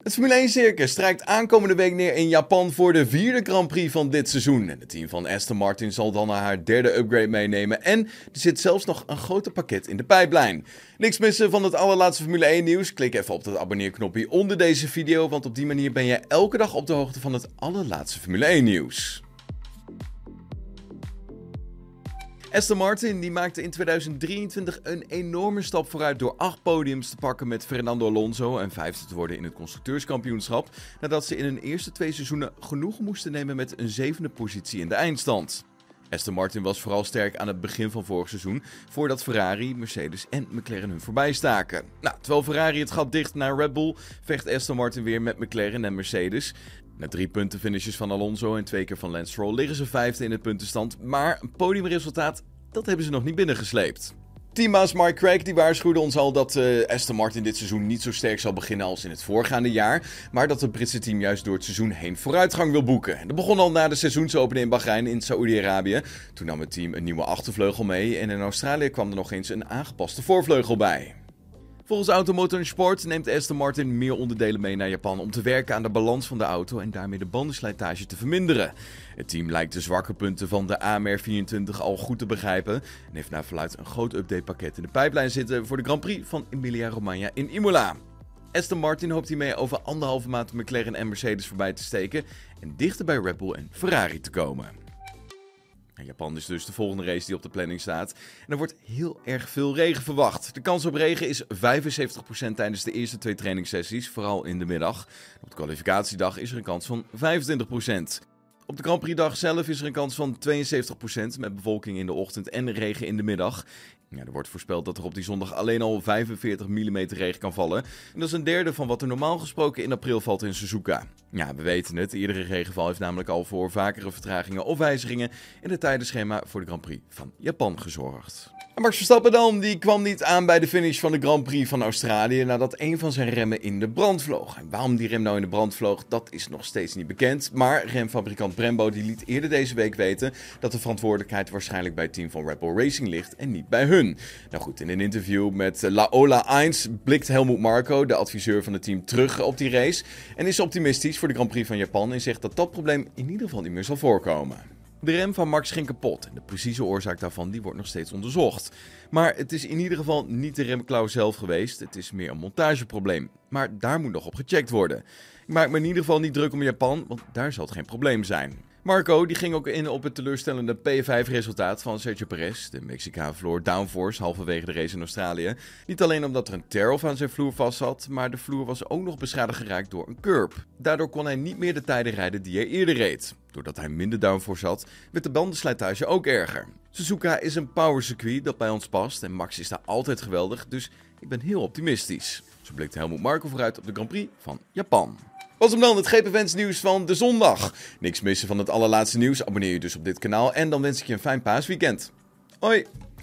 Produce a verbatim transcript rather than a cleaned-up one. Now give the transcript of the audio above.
Het Formule één circus strijkt aankomende week neer in Japan voor de vierde Grand Prix van dit seizoen. En het team van Aston Martin zal dan haar derde upgrade meenemen. En er zit zelfs nog een groter pakket in de pijplijn. Niks missen van het allerlaatste Formule één nieuws? Klik even op dat abonneerknopje onder deze video, want op die manier ben je elke dag op de hoogte van het allerlaatste Formule één nieuws. Aston Martin die maakte in tweeduizend drieëntwintig een enorme stap vooruit door acht podiums te pakken met Fernando Alonso en vijfde te worden in het constructeurskampioenschap, nadat ze in hun eerste twee seizoenen genoeg moesten nemen met een zevende positie in de eindstand. Aston Martin was vooral sterk aan het begin van vorig seizoen, voordat Ferrari, Mercedes en McLaren hun voorbij staken. Nou, terwijl Ferrari het gat dicht naar Red Bull, vecht Aston Martin weer met McLaren en Mercedes. Na drie puntenfinishes van Alonso en twee keer van Lance Stroll liggen ze vijfde in het puntenstand, maar een podiumresultaat, dat hebben ze nog niet binnengesleept. Teambaas Mark Craig die waarschuwde ons al dat uh, Aston Martin dit seizoen niet zo sterk zal beginnen als in het voorgaande jaar, maar dat het Britse team juist door het seizoen heen vooruitgang wil boeken. Dat begon al na de seizoensopening in Bahrein in Saoedi-Arabië. Toen nam het team een nieuwe achtervleugel mee en in Australië kwam er nog eens een aangepaste voorvleugel bij. Volgens Automotor Sport neemt Aston Martin meer onderdelen mee naar Japan om te werken aan de balans van de auto en daarmee de bandenslijtage te verminderen. Het team lijkt de zwakke punten van de A M R vierentwintig al goed te begrijpen en heeft naar verluidt een groot updatepakket in de pijplijn zitten voor de Grand Prix van Emilia-Romagna in Imola. Aston Martin hoopt hiermee over anderhalve maand McLaren en Mercedes voorbij te steken en dichter bij Red Bull en Ferrari te komen. Japan is dus de volgende race die op de planning staat. En er wordt heel erg veel regen verwacht. De kans op regen is vijfenzeventig procent tijdens de eerste twee trainingssessies, vooral in de middag. Op de kwalificatiedag is er een kans van vijfentwintig procent. Op de Grand Prix dag zelf is er een kans van tweeënzeventig procent met bewolking in de ochtend en regen in de middag. Ja, er wordt voorspeld dat er op die zondag alleen al vijfenveertig millimeter regen kan vallen. En dat is een derde van wat er normaal gesproken in april valt in Suzuka. Ja, we weten het. Iedere regenval heeft namelijk al voor vakere vertragingen of wijzigingen in het tijdenschema voor de Grand Prix van Japan gezorgd. En Max Verstappen dan, die kwam niet aan bij de finish van de Grand Prix van Australië nadat een van zijn remmen in de brand vloog. En waarom die rem nou in de brand vloog, dat is nog steeds niet bekend. Maar remfabrikant Brembo die liet eerder deze week weten dat de verantwoordelijkheid waarschijnlijk bij het team van Red Bull Racing ligt en niet bij hun. Nou goed, in een interview met Laola Eins blikt Helmut Marko, de adviseur van het team, terug op die race en is optimistisch voor de Grand Prix van Japan en zegt dat dat probleem in ieder geval niet meer zal voorkomen. De rem van Max ging kapot en de precieze oorzaak daarvan die wordt nog steeds onderzocht. Maar het is in ieder geval niet de remklauw zelf geweest, het is meer een montageprobleem. Maar daar moet nog op gecheckt worden. Ik maak me in ieder geval niet druk om Japan, want daar zal het geen probleem zijn. Marco die ging ook in op het teleurstellende P vijf resultaat van Sergio Perez. De Mexicaan verloor downforce halverwege de race in Australië. Niet alleen omdat er een tear-off aan zijn vloer vast zat, maar de vloer was ook nog beschadigd geraakt door een curb. Daardoor kon hij niet meer de tijden rijden die hij eerder reed. Doordat hij minder downforce had, werd de bandenslijtage ook erger. Suzuka is een powercircuit dat bij ons past en Max is daar altijd geweldig, dus ik ben heel optimistisch. Zo blikt Helmut Marko vooruit op de Grand Prix van Japan. Was hem dan het G P Fans nieuws van de zondag. Niks missen van het allerlaatste nieuws, abonneer je dus op dit kanaal en dan wens ik je een fijn paasweekend. Hoi!